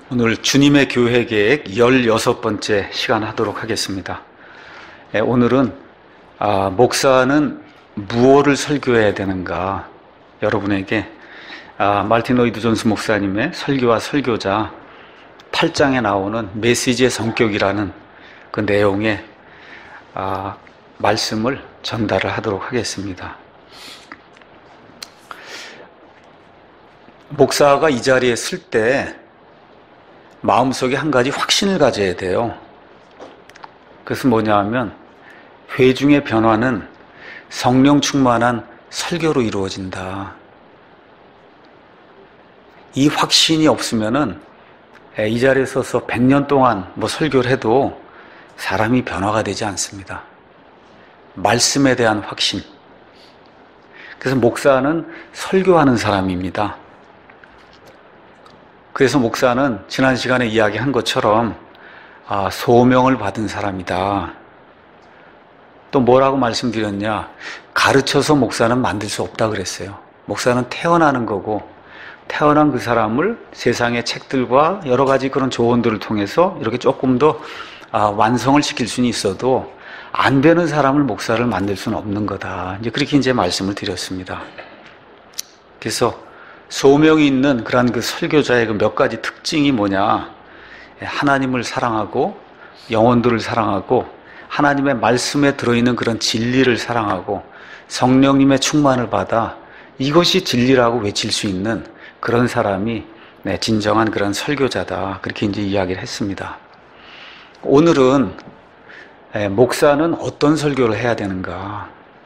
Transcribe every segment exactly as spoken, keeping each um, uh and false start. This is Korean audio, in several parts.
오늘 주님의 교회 계획 열여섯 번째 시간 하도록 하겠습니다. 오늘은 아, 목사는 무엇을 설교해야 되는가, 여러분에게 아, 말틴 로이드 존스 목사님의 설교와 설교자 팔 장에 나오는 메시지의 성격이라는 그 내용의 아, 말씀을 전달을 하도록 하겠습니다. 목사가 이 자리에 설 때 마음속에 한 가지 확신을 가져야 돼요. 그것은 뭐냐 하면, 회중의 변화는 성령 충만한 설교로 이루어진다. 이 확신이 없으면은 이 자리에 서서 백 년 동안 뭐 설교를 해도 사람이 변화가 되지 않습니다. 말씀에 대한 확신. 그래서 목사는 설교하는 사람입니다. 그래서 목사는 지난 시간에 이야기한 것처럼 아, 소명을 받은 사람이다. 또 뭐라고 말씀드렸냐? 가르쳐서 목사는 만들 수 없다 그랬어요. 목사는 태어나는 거고, 태어난 그 사람을 세상의 책들과 여러 가지 그런 조언들을 통해서 이렇게 조금 더 아, 완성을 시킬 수는 있어도 안 되는 사람을 목사를 만들 수는 없는 거다. 이제 그렇게 이제 말씀을 드렸습니다. 그래서 소명이 있는 그런 그 설교자의 그 몇 가지 특징이 뭐냐? 하나님을 사랑하고 영혼들을 사랑하고 하나님의 말씀에 들어있는 그런 진리를 사랑하고 성령님의 충만을 받아 이것이 진리라고 외칠 수 있는 그런 사람이 네, 진정한 그런 설교자다. 그렇게 이제 이야기를 했습니다. 오늘은 네, 목사는 어떤 설교를 해야 되는가?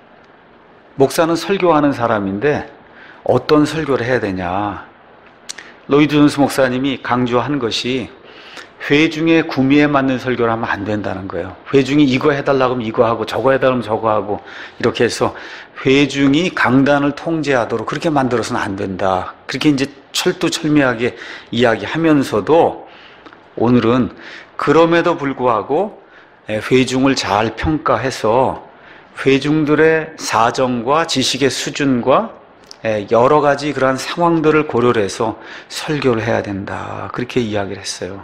목사는 설교하는 사람인데 어떤 설교를 해야 되냐? 로이드 존스 목사님이 강조한 것이 회중의 구미에 맞는 설교를 하면 안 된다는 거예요. 회중이 이거 해달라고 하면 이거 하고 저거 해달라고 하면 저거 하고 이렇게 해서 회중이 강단을 통제하도록 그렇게 만들어서는 안 된다. 그렇게 이제 철두철미하게 이야기하면서도 오늘은 그럼에도 불구하고 회중을 잘 평가해서 회중들의 사정과 지식의 수준과 여러 가지 그러한 상황들을 고려를 해서 설교를 해야 된다. 그렇게 이야기를 했어요.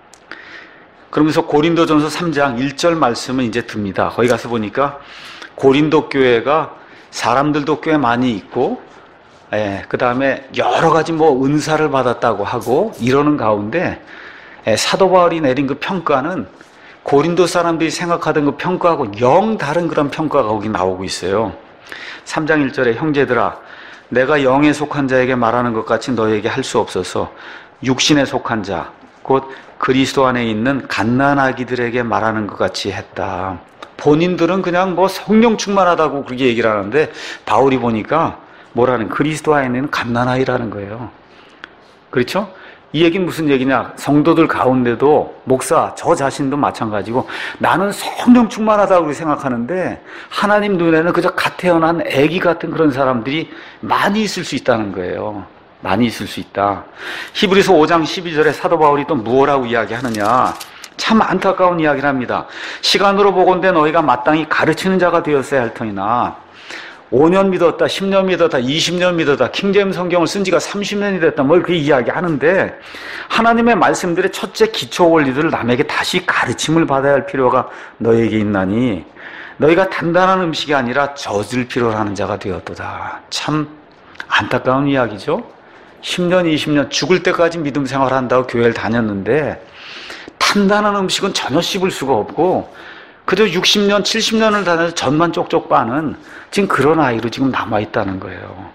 그러면서 고린도전서 삼 장 일 절 말씀은 이제 듭니다. 거기 가서 보니까 고린도 교회가 사람들도 꽤 많이 있고, 예, 그 다음에 여러 가지 뭐 은사를 받았다고 하고 이러는 가운데 예, 사도 바울이 내린 그 평가는 고린도 사람들이 생각하던 그 평가하고 영 다른 그런 평가가 거기 나오고 있어요. 삼 장 일 절에 형제들아, 내가 영에 속한 자에게 말하는 것 같이 너에게 할 수 없어서 육신에 속한 자, 곧 그리스도 안에 있는 갓난아기들에게 말하는 것 같이 했다. 본인들은 그냥 뭐 성령 충만하다고 그렇게 얘기를 하는데 바울이 보니까 뭐라는, 그리스도 안에 있는 갓난아이라는 거예요. 그렇죠? 이 얘기는 무슨 얘기냐? 성도들 가운데도 목사 저 자신도 마찬가지고 나는 성령 충만하다고 생각하는데 하나님 눈에는 그저 갓 태어난 아기 같은 그런 사람들이 많이 있을 수 있다는 거예요. 많이 있을 수 있다. 히브리서 오 장 십이 절에 사도 바울이 또 무엇라고 이야기하느냐? 참 안타까운 이야기를 합니다. 시간으로 보건대 너희가 마땅히 가르치는 자가 되었어야 할 터이나 오 년 믿었다, 십 년 믿었다, 이십 년 믿었다, 킹제임스 성경을 쓴 지가 삼십 년이 됐다, 뭘 그 이야기 하는데, 하나님의 말씀들의 첫째 기초 원리들을 남에게 다시 가르침을 받아야 할 필요가 너에게 있나니, 너희가 단단한 음식이 아니라 젖을 필요로 하는 자가 되었도다. 참 안타까운 이야기죠? 십 년, 이십 년 죽을 때까지 믿음 생활을 한다고 교회를 다녔는데, 단단한 음식은 전혀 씹을 수가 없고, 그저 육십 년, 칠십 년을 다녀서 젖만 쪽쪽 빠는 지금 그런 아이로 지금 남아있다는 거예요.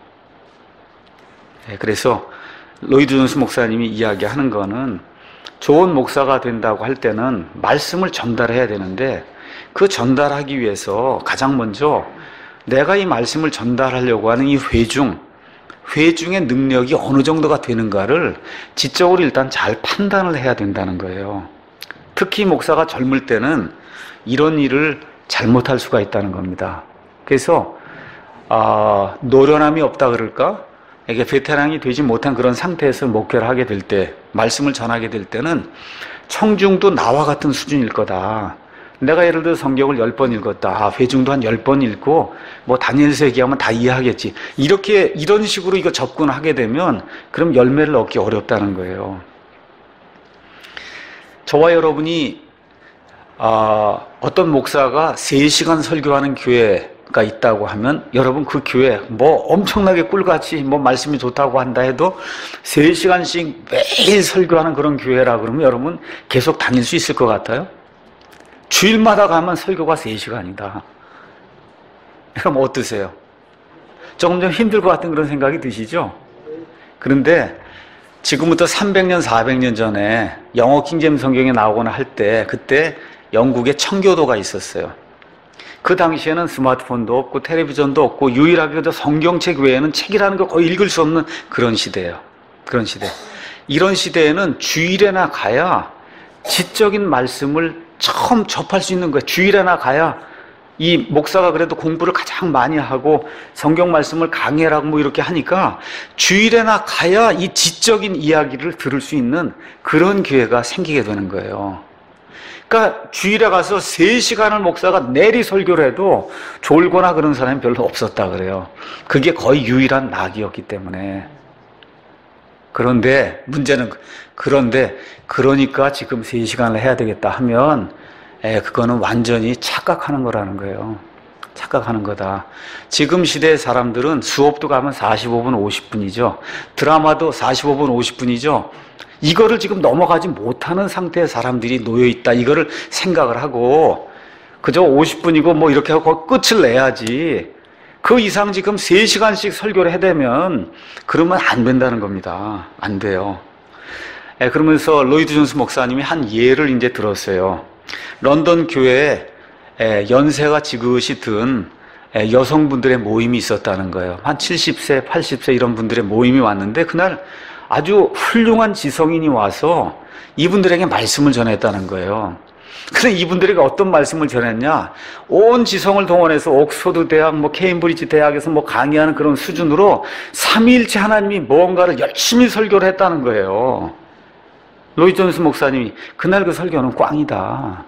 네, 그래서 로이드 존스 목사님이 이야기하는 거는 좋은 목사가 된다고 할 때는 말씀을 전달해야 되는데 그 전달하기 위해서 가장 먼저 내가 이 말씀을 전달하려고 하는 이 회중, 회중의 능력이 어느 정도가 되는가를 지적으로 일단 잘 판단을 해야 된다는 거예요. 특히 목사가 젊을 때는 이런 일을 잘못할 수가 있다는 겁니다. 그래서 아, 노련함이 없다 그럴까? 이게 베테랑이 되지 못한 그런 상태에서 목회를 하게 될 때, 말씀을 전하게 될 때는 청중도 나와 같은 수준일 거다. 내가 예를 들어 성경을 열 번 읽었다. 아, 회중도 한 열 번 읽고 뭐 다니엘서 얘기하면 다 이해하겠지. 이렇게 이런 식으로 이거 접근하게 되면 그럼 열매를 얻기 어렵다는 거예요. 저와 여러분이 아, 어떤 목사가 세 시간 설교하는 교회가 있다고 하면 여러분 그 교회 뭐 엄청나게 꿀같이 뭐 말씀이 좋다고 한다 해도 세 시간씩 매일 설교하는 그런 교회라 그러면 여러분 계속 다닐 수 있을 것 같아요? 주일마다 가면 설교가 세 시간이다. 그럼 어떠세요? 조금 좀 힘들 것 같은 그런 생각이 드시죠? 그런데 지금부터 삼백 년, 사백 년 전에 영어 킹제임 성경에 나오거나 할 때 그때 영국에 청교도가 있었어요. 그 당시에는 스마트폰도 없고 텔레비전도 없고 유일하게도 성경책 외에는 책이라는 걸 거의 읽을 수 없는 그런 시대예요. 그런 시대. 이런 시대에는 주일에나 가야 지적인 말씀을 처음 접할 수 있는 거예요. 주일에나 가야 이 목사가 그래도 공부를 가장 많이 하고 성경 말씀을 강해라고 뭐 이렇게 하니까 주일에나 가야 이 지적인 이야기를 들을 수 있는 그런 기회가 생기게 되는 거예요. 그러니까 주일에 가서 세 시간을 목사가 내리 설교를 해도 졸거나 그런 사람이 별로 없었다 그래요. 그게 거의 유일한 낙이었기 때문에. 그런데 문제는 그런데 그러니까 지금 세 시간을 해야 되겠다 하면 에, 그거는 완전히 착각하는 거라는 거예요. 착각하는 거다. 지금 시대의 사람들은 수업도 가면 사십오 분, 오십 분이죠. 드라마도 사십오 분, 오십 분이죠. 이거를 지금 넘어가지 못하는 상태의 사람들이 놓여있다. 이거를 생각을 하고 그저 오십 분이고 뭐 이렇게 하고 끝을 내야지. 그 이상 지금 세 시간씩 설교를 해대면 그러면 안 된다는 겁니다. 안 돼요. 에, 그러면서 로이드 존스 목사님이 한 예를 이제 들었어요. 런던 교회에 연세가 지긋이 든 여성분들의 모임이 있었다는 거예요. 한 칠십 세, 팔십 세 이런 분들의 모임이 왔는데 그날 아주 훌륭한 지성인이 와서 이분들에게 말씀을 전했다는 거예요. 그런데 이분들에게 어떤 말씀을 전했냐? 온 지성을 동원해서 옥스퍼드 대학, 뭐 케임브리지 대학에서 뭐 강의하는 그런 수준으로 삼위일체 하나님이 뭔가를 열심히 설교를 했다는 거예요. 로이드 존스 목사님이 그날 그 설교는 꽝이다.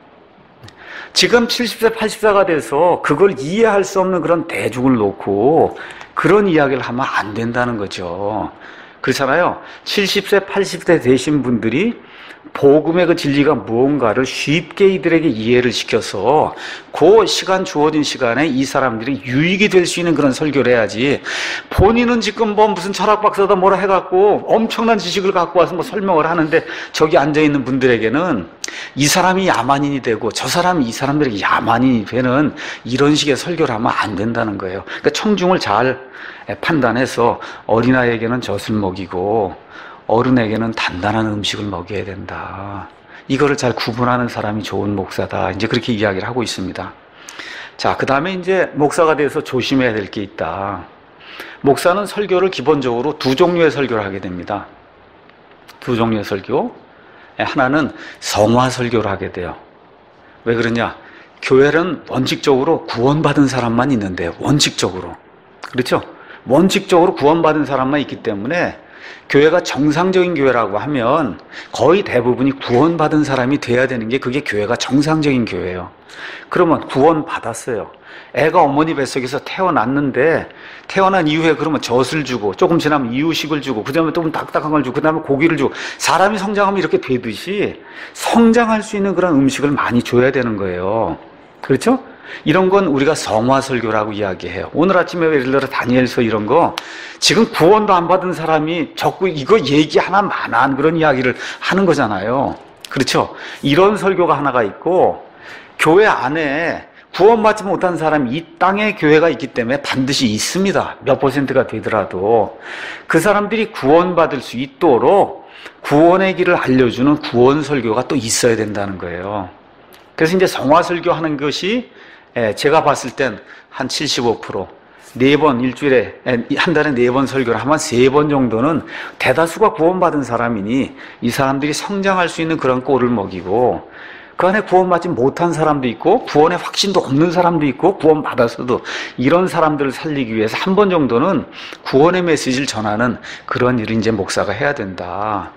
지금 칠십 세, 팔십 세가 돼서 그걸 이해할 수 없는 그런 대중을 놓고 그런 이야기를 하면 안 된다는 거죠. 그렇잖아요. 칠십 세, 팔십 세 되신 분들이 복음의 그 진리가 무언가를 쉽게 이들에게 이해를 시켜서 그 시간 주어진 시간에 이 사람들이 유익이 될 수 있는 그런 설교를 해야지. 본인은 지금 뭐 무슨 철학 박사다 뭐라 해갖고 엄청난 지식을 갖고 와서 뭐 설명을 하는데 저기 앉아있는 분들에게는 이 사람이 야만인이 되고 저 사람이 이 사람들에게 야만인이 되는 이런 식의 설교를 하면 안 된다는 거예요. 그러니까 청중을 잘 판단해서 어린아이에게는 젖을 먹이고 어른에게는 단단한 음식을 먹여야 된다. 이거를 잘 구분하는 사람이 좋은 목사다. 이제 그렇게 이야기를 하고 있습니다. 자, 그 다음에 이제 목사가 돼서 조심해야 될 게 있다. 목사는 설교를 기본적으로 두 종류의 설교를 하게 됩니다. 두 종류의 설교. 하나는 성화 설교를 하게 돼요. 왜 그러냐? 교회는 원칙적으로 구원받은 사람만 있는데요. 원칙적으로. 그렇죠? 원칙적으로 구원받은 사람만 있기 때문에 교회가 정상적인 교회라고 하면 거의 대부분이 구원받은 사람이 돼야 되는 게 그게 교회가 정상적인 교회예요. 그러면 구원받았어요. 애가 어머니 뱃속에서 태어났는데 태어난 이후에 그러면 젖을 주고 조금 지나면 이유식을 주고 그 다음에 조금 딱딱한 걸 주고 그 다음에 고기를 주고 사람이 성장하면 이렇게 되듯이 성장할 수 있는 그런 음식을 많이 줘야 되는 거예요. 그렇죠? 이런 건 우리가 성화설교라고 이야기해요. 오늘 아침에 예를 들어 다니엘서 이런 거 지금 구원도 안 받은 사람이 자꾸 이거 얘기 하나만 한 그런 이야기를 하는 거잖아요. 그렇죠? 이런 설교가 하나가 있고 교회 안에 구원받지 못한 사람이 이 땅에 교회가 있기 때문에 반드시 있습니다. 몇 퍼센트가 되더라도 그 사람들이 구원받을 수 있도록 구원의 길을 알려주는 구원 설교가 또 있어야 된다는 거예요. 그래서 이제 성화 설교하는 것이 제가 봤을 땐 한 칠십오 퍼센트 네 번 일주일에 한 달에 네 번 설교를 하면 세 번 정도는 대다수가 구원받은 사람이니 이 사람들이 성장할 수 있는 그런 꼴을 먹이고 그 안에 구원받지 못한 사람도 있고 구원의 확신도 없는 사람도 있고 구원받아서도 이런 사람들을 살리기 위해서 한 번 정도는 구원의 메시지를 전하는 그런 일을 이제 목사가 해야 된다.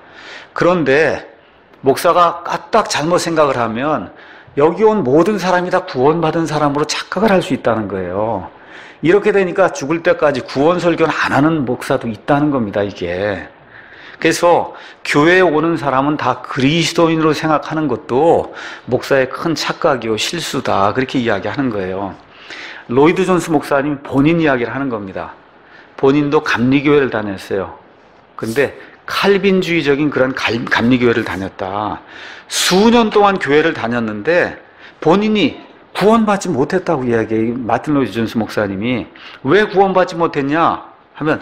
그런데 목사가 까딱 잘못 생각을 하면 여기 온 모든 사람이 다 구원받은 사람으로 착각을 할 수 있다는 거예요. 이렇게 되니까 죽을 때까지 구원 설교는 안 하는 목사도 있다는 겁니다, 이게. 그래서 교회에 오는 사람은 다 그리스도인으로 생각하는 것도 목사의 큰 착각이요 실수다, 그렇게 이야기하는 거예요. 로이드 존스 목사님 본인 이야기를 하는 겁니다. 본인도 감리교회를 다녔어요. 근데 칼빈주의적인 그런 감리교회를 다녔다. 수년 동안 교회를 다녔는데 본인이 구원받지 못했다고 이야기해요. 마틴 로이드 존스 목사님이. 왜 구원받지 못했냐 하면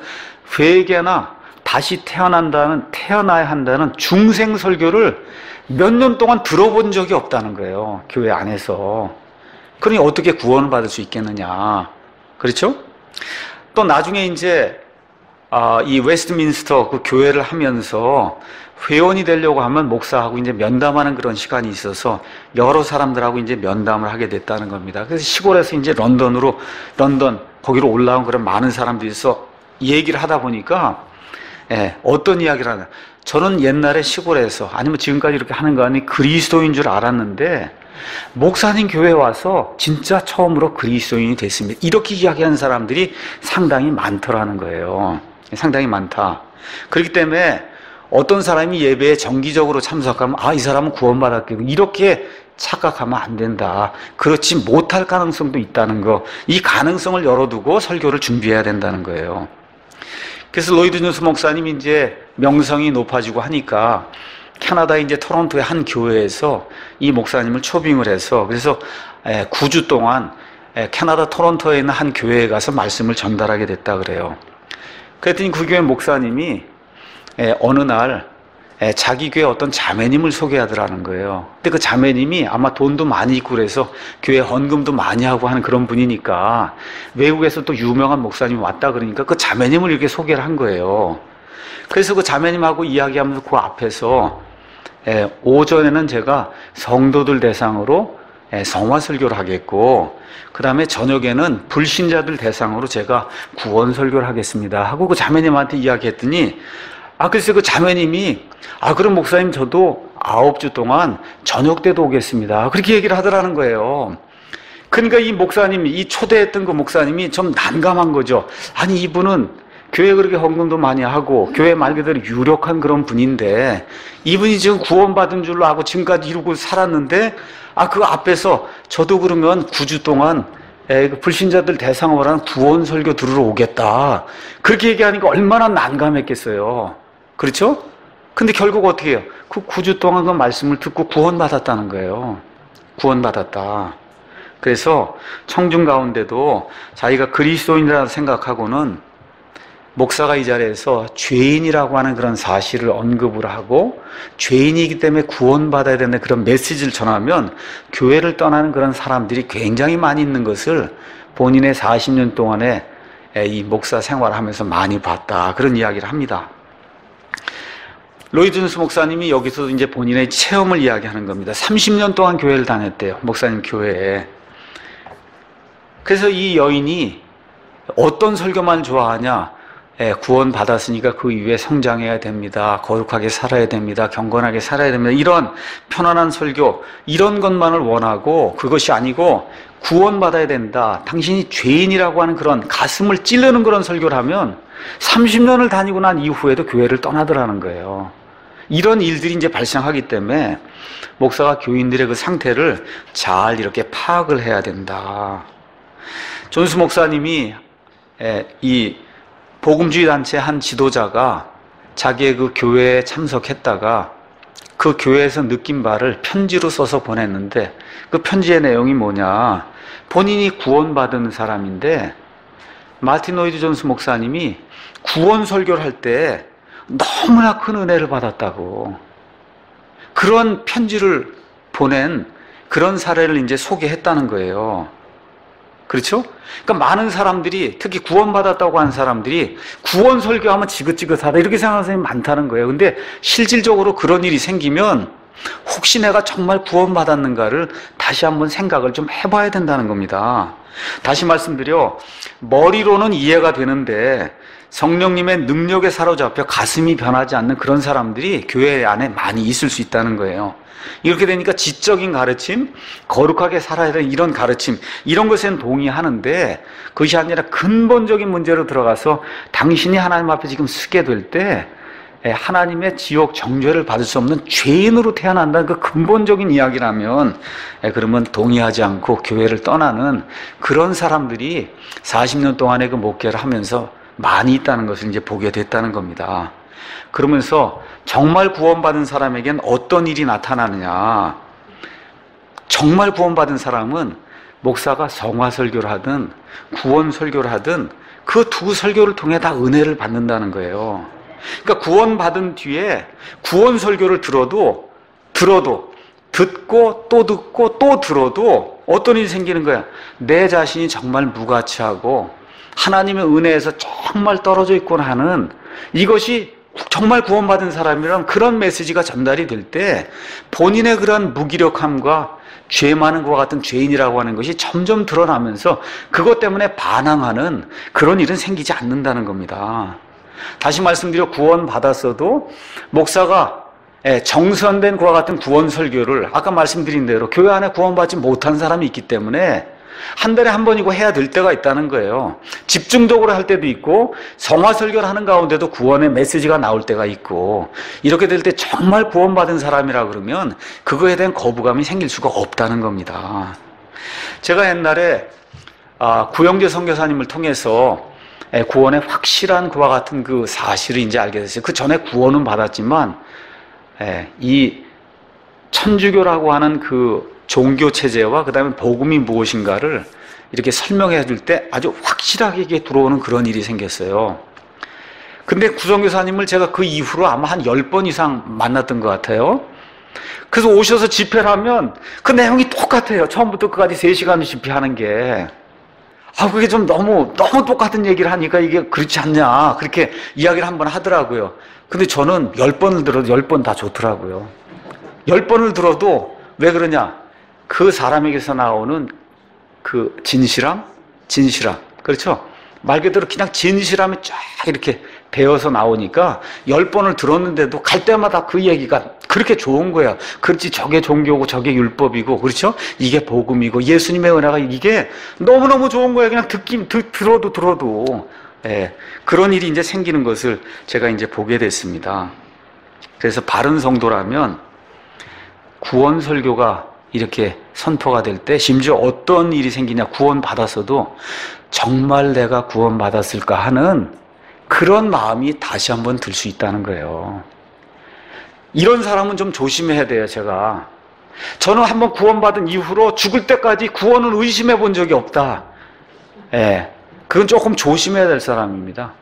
회개나 다시 태어난다는, 태어나야 한다는 중생 설교를 몇 년 동안 들어본 적이 없다는 거예요. 교회 안에서. 그러니 어떻게 구원을 받을 수 있겠느냐. 그렇죠? 또 나중에 이제 아, 이 웨스트민스터 그 교회를 하면서 회원이 되려고 하면 목사하고 이제 면담하는 그런 시간이 있어서 여러 사람들하고 이제 면담을 하게 됐다는 겁니다. 그래서 시골에서 이제 런던으로, 런던, 거기로 올라온 그런 많은 사람들이 있어 얘기를 하다 보니까, 예, 어떤 이야기를 하냐. 저는 옛날에 시골에서, 아니면 지금까지 이렇게 하는 거 아니 그리스도인 줄 알았는데, 목사님 교회에 와서 진짜 처음으로 그리스도인이 됐습니다. 이렇게 이야기하는 사람들이 상당히 많더라는 거예요. 상당히 많다. 그렇기 때문에 어떤 사람이 예배에 정기적으로 참석하면 아, 이 사람은 구원받았겠고 이렇게 착각하면 안 된다. 그렇지 못할 가능성도 있다는 거. 이 가능성을 열어두고 설교를 준비해야 된다는 거예요. 그래서 로이드 존스 목사님이 이제 명성이 높아지고 하니까 캐나다 이제 토론토의 한 교회에서 이 목사님을 초빙을 해서, 그래서 구 주 동안 캐나다 토론토에 있는 한 교회에 가서 말씀을 전달하게 됐다 그래요. 그랬더니 그 교회 목사님이 어느 날 자기 교회 어떤 자매님을 소개하더라는 거예요. 근데 그 자매님이 아마 돈도 많이 있고 그래서 교회 헌금도 많이 하고 하는 그런 분이니까 외국에서 또 유명한 목사님이 왔다 그러니까 그 자매님을 이렇게 소개를 한 거예요. 그래서 그 자매님하고 이야기하면서 그 앞에서 오전에는 제가 성도들 대상으로 성화 설교를 하겠고, 그 다음에 저녁에는 불신자들 대상으로 제가 구원 설교를 하겠습니다 하고 그 자매님한테 이야기했더니, 아, 글쎄 그 자매님이, 아, 그럼 목사님 저도 아홉 주 동안 저녁 때도 오겠습니다, 그렇게 얘기를 하더라는 거예요. 그러니까 이 목사님이, 이 초대했던 그 목사님이 좀 난감한 거죠. 아니, 이분은 교회 그렇게 헌금도 많이 하고 교회 말 그대로 유력한 그런 분인데 이분이 지금 구원받은 줄로 알고 지금까지 이루고 살았는데, 아, 그 앞에서 저도 그러면 구 주 동안 불신자들 대상으로 하는 구원 설교 들으러 오겠다, 그렇게 얘기하니까 얼마나 난감했겠어요. 그렇죠? 근데 결국 어떻게 해요? 그 구 주 동안 그 말씀을 듣고 구원받았다는 거예요. 구원받았다. 그래서 청중 가운데도 자기가 그리스도인이라고 생각하고는 목사가 이 자리에서 죄인이라고 하는 그런 사실을 언급을 하고 죄인이기 때문에 구원받아야 되는 그런 메시지를 전하면 교회를 떠나는 그런 사람들이 굉장히 많이 있는 것을 본인의 사십 년 동안에 이 목사 생활을 하면서 많이 봤다, 그런 이야기를 합니다. 로이드 존스 목사님이 여기서 이제 본인의 체험을 이야기하는 겁니다. 삼십 년 동안 교회를 다녔대요, 목사님 교회에. 그래서 이 여인이 어떤 설교만 좋아하냐? 예, 구원 받았으니까 그 이후에 성장해야 됩니다. 거룩하게 살아야 됩니다. 경건하게 살아야 됩니다. 이런 편안한 설교, 이런 것만을 원하고, 그것이 아니고 구원받아야 된다, 당신이 죄인이라고 하는 그런 가슴을 찌르는 그런 설교를 하면 삼십 년을 다니고 난 이후에도 교회를 떠나더라는 거예요. 이런 일들이 이제 발생하기 때문에 목사가 교인들의 그 상태를 잘 이렇게 파악을 해야 된다. 존스 목사님이 이 복음주의 단체 한 지도자가 자기의 그 교회에 참석했다가 그 교회에서 느낀 바를 편지로 써서 보냈는데, 그 편지의 내용이 뭐냐, 본인이 구원받은 사람인데 마틴 로이드 존스 목사님이 구원 설교를 할 때 너무나 큰 은혜를 받았다고, 그런 편지를 보낸 그런 사례를 이제 소개했다는 거예요. 그렇죠? 그러니까 많은 사람들이, 특히 구원받았다고 하는 사람들이 구원 설교하면 지긋지긋하다 이렇게 생각하는 사람이 많다는 거예요. 근데 실질적으로 그런 일이 생기면 혹시 내가 정말 구원받았는가를 다시 한번 생각을 좀 해봐야 된다는 겁니다. 다시 말씀드려, 머리로는 이해가 되는데 성령님의 능력에 사로잡혀 가슴이 변하지 않는 그런 사람들이 교회 안에 많이 있을 수 있다는 거예요. 이렇게 되니까 지적인 가르침, 거룩하게 살아야 되는 이런 가르침, 이런 것에는 동의하는데 그것이 아니라 근본적인 문제로 들어가서 당신이 하나님 앞에 지금 서게 될 때 하나님의 지옥 정죄를 받을 수 없는 죄인으로 태어난다는 그 근본적인 이야기라면 그러면 동의하지 않고 교회를 떠나는 그런 사람들이 사십 년 동안의 그 목회를 하면서 많이 있다는 것을 이제 보게 됐다는 겁니다. 그러면서 정말 구원받은 사람에겐 어떤 일이 나타나느냐. 정말 구원받은 사람은 목사가 성화설교를 하든 구원설교를 하든 그 두 설교를 통해 다 은혜를 받는다는 거예요. 그러니까 구원받은 뒤에 구원설교를 들어도 들어도 듣고 또 듣고 또 들어도 어떤 일이 생기는 거야. 내 자신이 정말 무가치하고 하나님의 은혜에서 정말 떨어져 있구나 하는, 이것이 정말 구원받은 사람이란 그런 메시지가 전달이 될 때 본인의 그런 무기력함과 죄 많은 것과 같은 죄인이라고 하는 것이 점점 드러나면서 그것 때문에 반항하는 그런 일은 생기지 않는다는 겁니다. 다시 말씀드려, 구원받았어도 목사가 정선된 것과 같은 구원 설교를 아까 말씀드린 대로 교회 안에 구원받지 못한 사람이 있기 때문에 한 달에 한 번이고 해야 될 때가 있다는 거예요. 집중적으로 할 때도 있고 성화 설교를 하는 가운데도 구원의 메시지가 나올 때가 있고, 이렇게 될 때 정말 구원받은 사람이라 그러면 그거에 대한 거부감이 생길 수가 없다는 겁니다. 제가 옛날에 구영재 선교사님을 통해서 구원의 확실한 그와 같은 그 사실을 이제 알게 됐어요. 그 전에 구원은 받았지만 이 천주교라고 하는 그 종교 체제와 그 다음에 복음이 무엇인가를 이렇게 설명해 줄 때 아주 확실하게 이게 들어오는 그런 일이 생겼어요. 근데 구성교사님을 제가 그 이후로 아마 한 열 번 이상 만났던 것 같아요. 그래서 오셔서 집회를 하면 그 내용이 똑같아요. 처음부터 끝까지 세 시간을 집회하는 게. 아, 그게 좀 너무, 너무 똑같은 얘기를 하니까 이게 그렇지 않냐. 그렇게 이야기를 한번 하더라고요. 근데 저는 열 번을 들어도 열 번 다 좋더라고요. 열 번을 들어도 왜 그러냐. 그 사람에게서 나오는 그 진실함? 진실함. 그렇죠? 말 그대로 그냥 진실함이 쫙 이렇게 배어서 나오니까 열 번을 들었는데도 갈 때마다 그 얘기가 그렇게 좋은 거야. 그렇지, 저게 종교고 저게 율법이고, 그렇죠? 이게 복음이고 예수님의 은혜가 이게 너무너무 좋은 거야. 그냥 듣긴, 듣, 들어도 들어도. 예, 그런 일이 이제 생기는 것을 제가 이제 보게 됐습니다. 그래서 바른 성도라면 구원 설교가 이렇게 선포가 될 때 심지어 어떤 일이 생기냐, 구원받았어도 정말 내가 구원받았을까 하는 그런 마음이 다시 한번 들 수 있다는 거예요. 이런 사람은 좀 조심해야 돼요. 제가 저는 한번 구원받은 이후로 죽을 때까지 구원을 의심해 본 적이 없다. 예, 그건 조금 조심해야 될 사람입니다.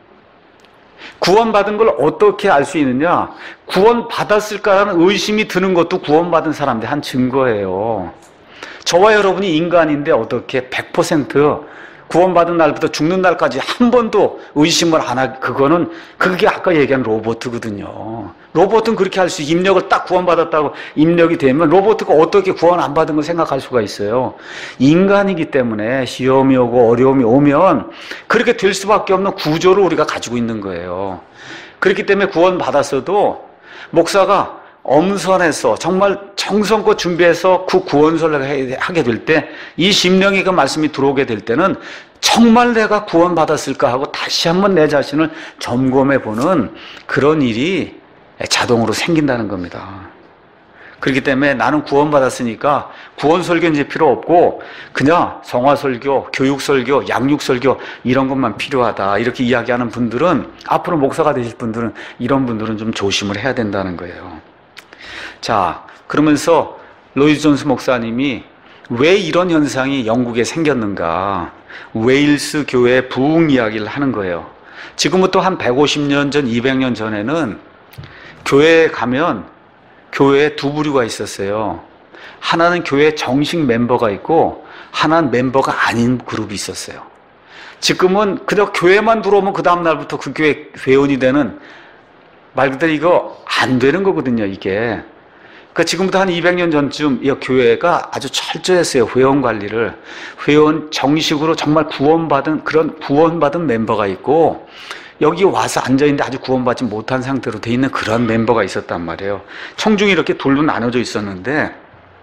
구원받은 걸 어떻게 알 수 있느냐? 구원받았을까라는 의심이 드는 것도 구원받은 사람들의 한 증거예요. 저와 여러분이 인간인데 어떻게 백 퍼센트 구원받은 날부터 죽는 날까지 한 번도 의심을 안 하, 그거는, 그게 아까 얘기한 로봇거든요. 로봇은 그렇게 할 수, 입력을 딱 구원받았다고 입력이 되면 로봇가 어떻게 구원 안 받은 걸 생각할 수가 있어요. 인간이기 때문에 시험이 오고 어려움이 오면 그렇게 될 수밖에 없는 구조를 우리가 가지고 있는 거예요. 그렇기 때문에 구원받았어도 목사가 엄선해서 정말 정성껏 준비해서 그 구원설을 하게 될 때 이 심령의 그 말씀이 들어오게 될 때는 정말 내가 구원받았을까 하고 다시 한번 내 자신을 점검해보는 그런 일이 자동으로 생긴다는 겁니다. 그렇기 때문에 나는 구원받았으니까 구원설교는 이제 필요 없고 그냥 성화설교, 교육설교, 양육설교 이런 것만 필요하다 이렇게 이야기하는 분들은, 앞으로 목사가 되실 분들은 이런 분들은 좀 조심을 해야 된다는 거예요. 자, 그러면서 로이드 존스 목사님이 왜 이런 현상이 영국에 생겼는가, 웨일스 교회의 부흥 이야기를 하는 거예요. 지금부터 한 백오십 년 전, 이백 년 전에는 교회에 가면 교회에 두 부류가 있었어요. 하나는 교회 정식 멤버가 있고 하나는 멤버가 아닌 그룹이 있었어요. 지금은 그냥 교회만 들어오면 그 다음 날부터 그 교회 회원이 되는, 말 그대로 이거 안 되는 거거든요, 이게. 그러니까 지금부터 한 이백 년 전쯤 이 교회가 아주 철저했어요. 회원 관리를. 회원 정식으로 정말 구원받은, 그런 구원받은 멤버가 있고 여기 와서 앉아있는데 아주 구원받지 못한 상태로 돼 있는 그런 멤버가 있었단 말이에요. 청중이 이렇게 둘로 나눠져 있었는데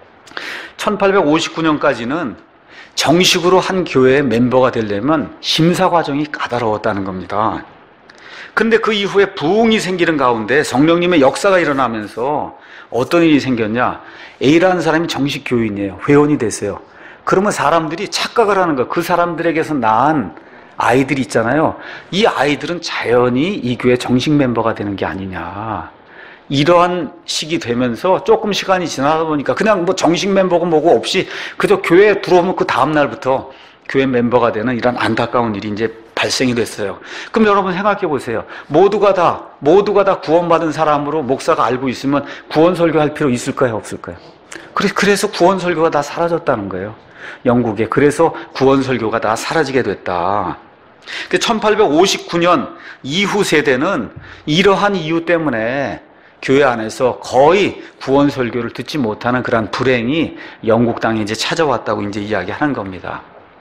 천팔백오십구 년까지는 정식으로 한 교회의 멤버가 되려면 심사 과정이 까다로웠다는 겁니다. 근데 그 이후에 부흥이 생기는 가운데 성령님의 역사가 일어나면서 어떤 일이 생겼냐? A라는 사람이 정식 교인이에요. 회원이 됐어요. 그러면 사람들이 착각을 하는 거예요. 그 사람들에게서 낳은 아이들이 있잖아요. 이 아이들은 자연히 이 교회 정식 멤버가 되는 게 아니냐. 이러한 시기 되면서 조금 시간이 지나다 보니까 그냥 뭐 정식 멤버고 뭐고 없이 그저 교회에 들어오면 그 다음날부터 교회 멤버가 되는 이런 안타까운 일이 이제 발생이 됐어요. 그럼 여러분 생각해 보세요. 모두가 다, 모두가 다 구원받은 사람으로 목사가 알고 있으면 구원 설교할 필요 있을까요? 없을까요? 그래서 구원 설교가 다 사라졌다는 거예요. 영국에. 그래서 구원 설교가 다 사라지게 됐다. 천팔백오십구 년 이후 세대는 이러한 이유 때문에 교회 안에서 거의 구원 설교를 듣지 못하는 그런 불행이 영국 땅에 이제 찾아왔다고 이제 이야기하는 겁니다.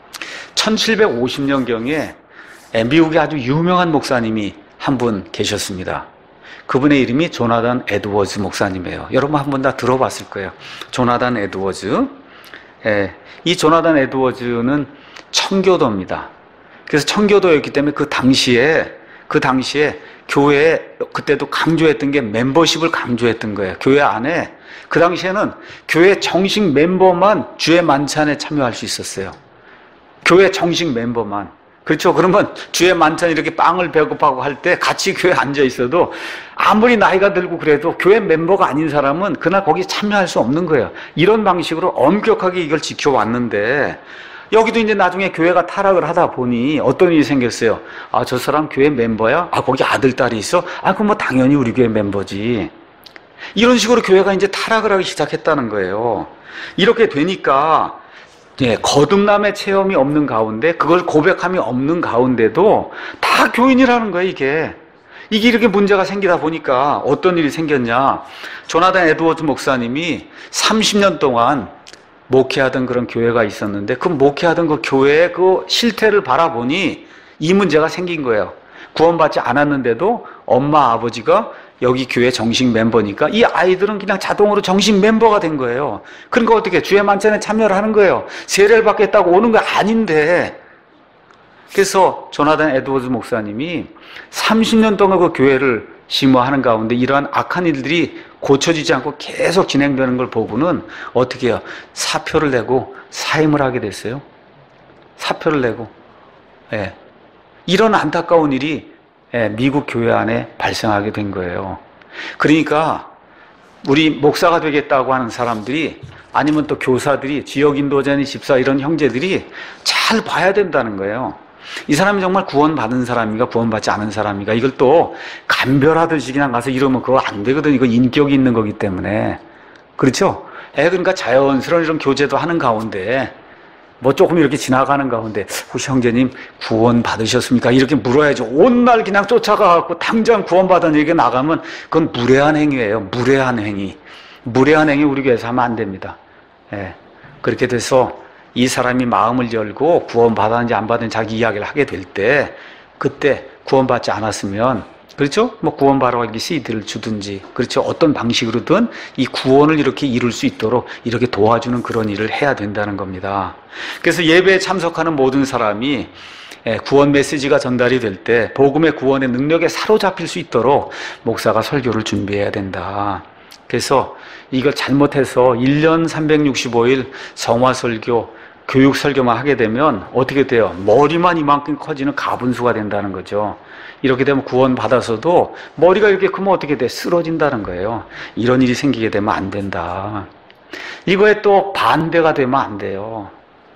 천칠백오십 년경에 미국의 아주 유명한 목사님이 한 분 계셨습니다. 그분의 이름이 조나단 에드워즈 목사님이에요. 여러분 한 번 다 들어봤을 거예요. 조나단 에드워즈. 예, 이 조나단 에드워즈는 청교도입니다. 그래서 청교도였기 때문에 그 당시에 그 당시에 교회에 그때도 강조했던 게 멤버십을 강조했던 거예요. 교회 안에 그 당시에는 교회 정식 멤버만 주의 만찬에 참여할 수 있었어요. 교회 정식 멤버만. 그렇죠. 그러면 주의 만찬 이렇게 빵을 배고파고 할 때 같이 교회에 앉아 있어도 아무리 나이가 들고 그래도 교회 멤버가 아닌 사람은 그날 거기 참여할 수 없는 거예요. 이런 방식으로 엄격하게 이걸 지켜왔는데 여기도 이제 나중에 교회가 타락을 하다 보니 어떤 일이 생겼어요. 아, 저 사람 교회 멤버야? 아, 거기 아들, 딸이 있어? 아, 그럼 뭐 당연히 우리 교회 멤버지. 이런 식으로 교회가 이제 타락을 하기 시작했다는 거예요. 이렇게 되니까 예, 거듭남의 체험이 없는 가운데 그걸 고백함이 없는 가운데도 다 교인이라는 거예요. 이게 이게 이렇게 문제가 생기다 보니까 어떤 일이 생겼냐. 조나단 에드워즈 목사님이 삼십 년 동안 목회하던 그런 교회가 있었는데 그 목회하던 그 교회의 그 실태를 바라보니 이 문제가 생긴 거예요. 구원받지 않았는데도 엄마 아버지가 여기 교회 정식 멤버니까 이 아이들은 그냥 자동으로 정식 멤버가 된 거예요. 그러니까 어떻게 주의 만찬에 참여를 하는 거예요. 세례를 받겠다고 오는 거 아닌데. 그래서 조나단 에드워즈 목사님이 삼십 년 동안 그 교회를 심호하는 가운데 이러한 악한 일들이 고쳐지지 않고 계속 진행되는 걸 보고는 어떻게 해요? 사표를 내고 사임을 하게 됐어요. 사표를 내고. 예. 이런 안타까운 일이 미국 교회 안에 발생하게 된 거예요. 그러니까 우리 목사가 되겠다고 하는 사람들이 아니면 또 교사들이 지역 인도자니 집사 이런 형제들이 잘 봐야 된다는 거예요. 이 사람이 정말 구원받은 사람인가 구원받지 않은 사람인가 이걸 또 감별하듯이 그냥 가서 이러면 그거 안 되거든. 이거 인격이 있는 거기 때문에. 그렇죠? 에 그러니까 자연스러운 이런 교제도 하는 가운데 뭐 조금 이렇게 지나가는 가운데 혹시 형제님 구원 받으셨습니까? 이렇게 물어야죠. 온 날 그냥 쫓아가갖고 당장 구원받은 얘기가 나가면 그건 무례한 행위예요. 무례한 행위. 무례한 행위 우리 교회에서 하면 안 됩니다. 예. 그렇게 돼서 이 사람이 마음을 열고 구원받았는지 안 받았는지 자기 이야기를 하게 될 때 그때 구원받지 않았으면 그렇죠? 뭐 구원받으러 가기 씨디를 주든지 그렇죠? 어떤 방식으로든 이 구원을 이렇게 이룰 수 있도록 이렇게 도와주는 그런 일을 해야 된다는 겁니다. 그래서 예배에 참석하는 모든 사람이 구원 메시지가 전달이 될 때 복음의 구원의 능력에 사로잡힐 수 있도록 목사가 설교를 준비해야 된다. 그래서 이걸 잘못해서 일 년 삼백육십오 일 성화설교 교육 설교만 하게 되면 어떻게 돼요? 머리만 이만큼 커지는 가분수가 된다는 거죠. 이렇게 되면 구원 받아서도 머리가 이렇게 크면 어떻게 돼? 쓰러진다는 거예요. 이런 일이 생기게 되면 안 된다. 이거에 또 반대가 되면 안 돼요.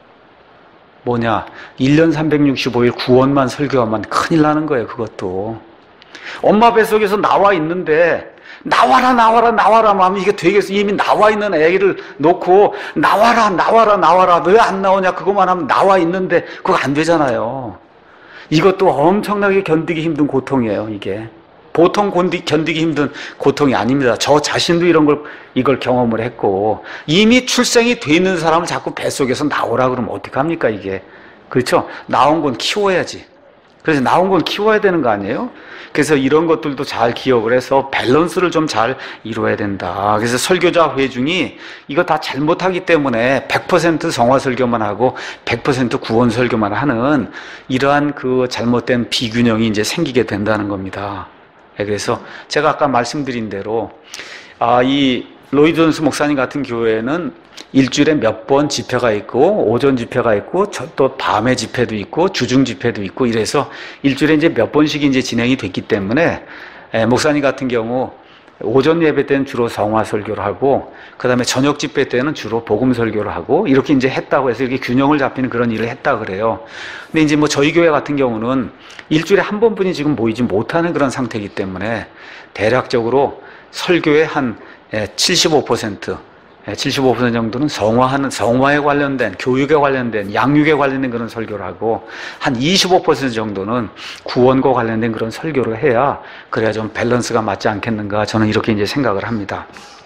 뭐냐? 일 년 삼백육십오 일 구원만 설교하면 큰일 나는 거예요. 그것도. 엄마 뱃속에서 나와 있는데 나와라 나와라 나와라 하면 이게 되겠어. 이미 나와 있는 애기를 놓고 나와라 나와라 나와라 왜 안 나오냐 그것만 하면 나와 있는데 그거 안 되잖아요. 이것도 엄청나게 견디기 힘든 고통이에요. 이게 보통 견디기 힘든 고통이 아닙니다. 저 자신도 이런 걸 이걸 경험을 했고 이미 출생이 돼 있는 사람을 자꾸 뱃속에서 나오라 그러면 어떡합니까 이게. 그렇죠? 나온 건 키워야지. 그래서 나온 걸 키워야 되는 거 아니에요? 그래서 이런 것들도 잘 기억을 해서 밸런스를 좀 잘 이루어야 된다. 그래서 설교자 회중이 이거 다 잘못하기 때문에 백 퍼센트 성화 설교만 하고 백 퍼센트 구원 설교만 하는 이러한 그 잘못된 비균형이 이제 생기게 된다는 겁니다. 그래서 제가 아까 말씀드린 대로 아, 이 로이드 존스 목사님 같은 교회는 일주일에 몇 번 집회가 있고 오전 집회가 있고 또 밤에 집회도 있고 주중 집회도 있고 이래서 일주일에 이제 몇 번씩 이제 진행이 됐기 때문에 에, 목사님 같은 경우 오전 예배 때는 주로 성화 설교를 하고 그다음에 저녁 집회 때는 주로 복음 설교를 하고 이렇게 이제 했다고 해서 이렇게 균형을 잡히는 그런 일을 했다 그래요. 근데 이제 뭐 저희 교회 같은 경우는 일주일에 한 번뿐이 지금 모이지 못하는 그런 상태이기 때문에 대략적으로 설교의 한 칠십오 퍼센트 칠십오 퍼센트 정도는 성화하는, 성화에 관련된, 교육에 관련된, 양육에 관련된 그런 설교를 하고, 한 이십오 퍼센트 정도는 구원과 관련된 그런 설교를 해야, 그래야 좀 밸런스가 맞지 않겠는가, 저는 이렇게 이제 생각을 합니다.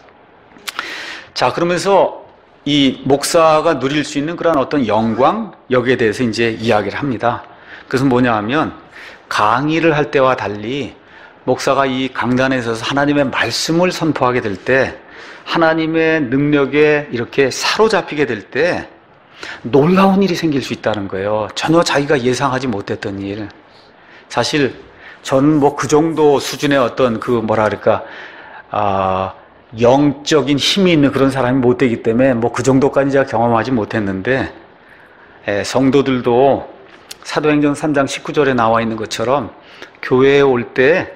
자, 그러면서 이 목사가 누릴 수 있는 그런 어떤 영광, 여기에 대해서 이제 이야기를 합니다. 그래서 뭐냐 하면, 강의를 할 때와 달리, 목사가 이 강단에 서서 하나님의 말씀을 선포하게 될 때, 하나님의 능력에 이렇게 사로잡히게 될 때 놀라운 일이 생길 수 있다는 거예요. 전혀 자기가 예상하지 못했던 일. 사실 저는 뭐 그 정도 수준의 어떤 그 뭐라 그럴까 아, 영적인 힘이 있는 그런 사람이 못 되기 때문에 뭐 그 정도까지 제가 경험하지 못했는데 에, 성도들도 사도행전 삼 장 십구 절에 나와 있는 것처럼 교회에 올때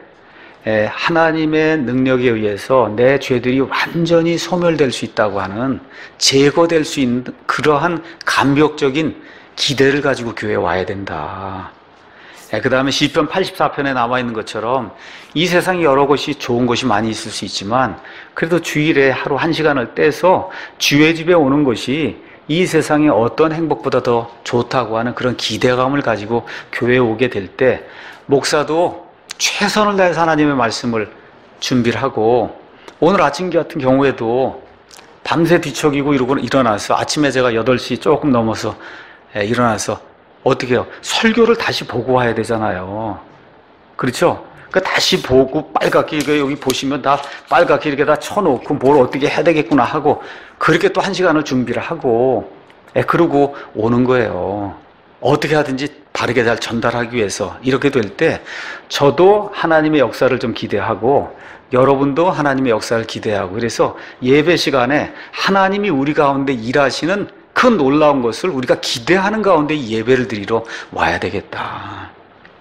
하나님의 능력에 의해서 내 죄들이 완전히 소멸될 수 있다고 하는, 제거될 수 있는 그러한 감격적인 기대를 가지고 교회에 와야 된다. 그 다음에 시편 팔십사 편에 나와 있는 것처럼 이 세상에 여러 것이 좋은 것이 많이 있을 수 있지만 그래도 주일에 하루 한 시간을 떼서 주의 집에 오는 것이 이 세상의 어떤 행복보다 더 좋다고 하는 그런 기대감을 가지고 교회에 오게 될 때 목사도 최선을 다해서 하나님의 말씀을 준비를 하고, 오늘 아침 같은 경우에도 밤새 뒤척이고 이러고 일어나서 아침에 제가 여덟 시 조금 넘어서 일어나서 어떻게 해요? 설교를 다시 보고 와야 되잖아요. 그렇죠? 그 다시 보고 빨갛게 여기 보시면 다 빨갛게 이렇게 다 쳐놓고 뭘 어떻게 해야 되겠구나 하고 그렇게 또 한 시간을 준비를 하고 그러고 오는 거예요. 어떻게 하든지 바르게 잘 전달하기 위해서. 이렇게 될 때 저도 하나님의 역사를 좀 기대하고 여러분도 하나님의 역사를 기대하고, 그래서 예배 시간에 하나님이 우리 가운데 일하시는 그 놀라운 것을 우리가 기대하는 가운데 이 예배를 드리러 와야 되겠다.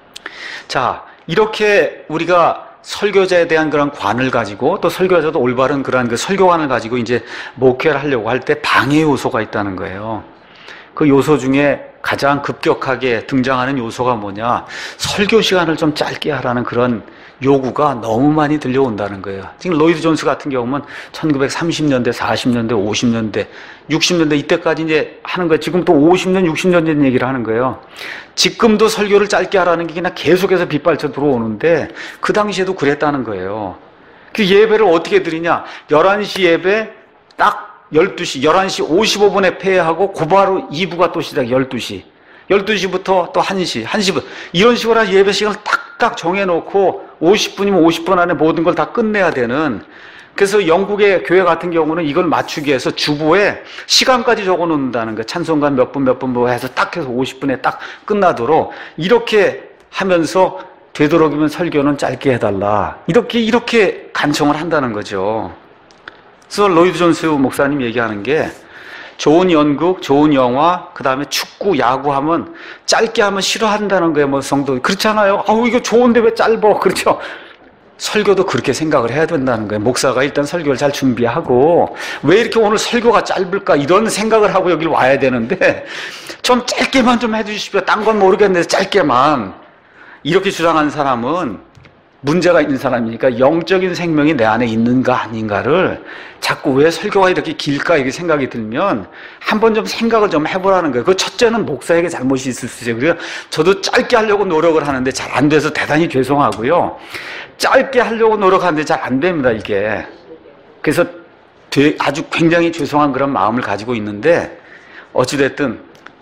자, 이렇게 우리가 설교자에 대한 그런 관을 가지고 또 설교자도 올바른 그런 그 설교관을 가지고 이제 목회를 하려고 할 때 방해 요소가 있다는 거예요. 그 요소 중에 가장 급격하게 등장하는 요소가 뭐냐, 설교 시간을 좀 짧게 하라는 그런 요구가 너무 많이 들려온다는 거예요. 지금 로이드 존스 같은 경우는 천구백삼십 년대, 사십 년대, 오십 년대, 육십 년대 이때까지 이제 하는 거예요. 지금 또 오십 년, 육십 년 된 얘기를 하는 거예요. 지금도 설교를 짧게 하라는 게 그냥 계속해서 빗발쳐 들어오는데 그 당시에도 그랬다는 거예요. 그 예배를 어떻게 드리냐, 열한 시 예배 딱 열두 시, 열한 시 오십오 분에 폐회하고 곧바로 이 부가 또 시작, 열두 시. 열두 시부터 또 한 시, 한 시부터. 이런 식으로 예배 시간을 딱딱 정해놓고 오십 분이면 오십 분 안에 모든 걸 다 끝내야 되는. 그래서 영국의 교회 같은 경우는 이걸 맞추기 위해서 주보에 시간까지 적어 놓는다는 거예요. 찬송가 몇 분, 몇 분 뭐 해서 딱 해서 오십 분에 딱 끝나도록 이렇게 하면서 되도록이면 설교는 짧게 해달라. 이렇게, 이렇게 간청을 한다는 거죠. 그래서 로이드 존스 목사님 얘기하는 게 좋은 연극, 좋은 영화, 그 다음에 축구, 야구 하면 짧게 하면 싫어한다는 거예요. 뭐 성도 그렇잖아요. 아우 이거 좋은데 왜 짧어? 그렇죠? 설교도 그렇게 생각을 해야 된다는 거예요. 목사가 일단 설교를 잘 준비하고 왜 이렇게 오늘 설교가 짧을까 이런 생각을 하고 여기를 와야 되는데 좀 짧게만 좀 해주십시오. 딴 건 모르겠는데 짧게만, 이렇게 주장하는 사람은 문제가 있는 사람이니까 영적인 생명이 내 안에 있는가 아닌가를 자꾸 왜 설교가 이렇게 길까 이렇게 생각이 들면 한번 좀 생각을 좀 해보라는 거예요. 그 첫째는 목사에게 잘못이 있을 수 있어요. 그래서 저도 짧게 하려고 노력을 하는데 잘 안 돼서 대단히 죄송하고요. 짧게 하려고 노력하는데 잘 안 됩니다, 이게. 그래서 아주 굉장히 죄송한 그런 마음을 가지고 있는데 어찌됐든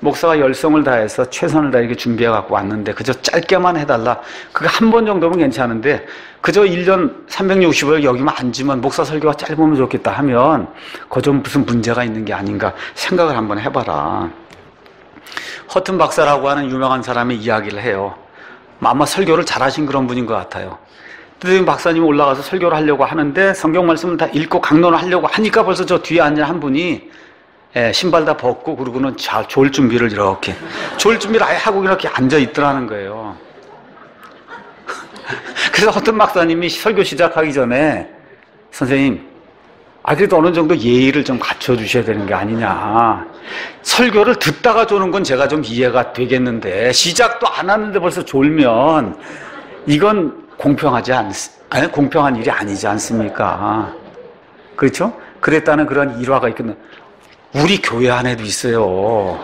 목사가 열성을 다해서 최선을 다해 준비해 갖고 왔는데 그저 짧게만 해달라. 그게 한 번 정도면 괜찮은데 그저 일 년 삼백육십오 일 여기만 앉으면 목사 설교가 짧으면 좋겠다 하면 그거 좀 무슨 문제가 있는 게 아닌가 생각을 한번 해봐라. 허튼 박사라고 하는 유명한 사람의 이야기를 해요. 아마 설교를 잘하신 그런 분인 것 같아요. 선생님 박사님이 올라가서 설교를 하려고 하는데 성경 말씀을 다 읽고 강론을 하려고 하니까 벌써 저 뒤에 앉은 한 분이 예, 신발 다 벗고 그러고는 자, 졸 준비를 이렇게 졸 준비를 아예 하고 이렇게 앉아 있더라는 거예요. 그래서 어떤 박사님이 설교 시작하기 전에 선생님 아 그래도 어느 정도 예의를 좀 갖춰주셔야 되는 게 아니냐. 설교를 듣다가 조는 건 제가 좀 이해가 되겠는데 시작도 안 하는데 벌써 졸면 이건 공평하지 않, 아니, 공평한 일이 아니지 않습니까? 그렇죠? 그랬다는 그런 일화가 있거든요. 우리 교회 안에도 있어요.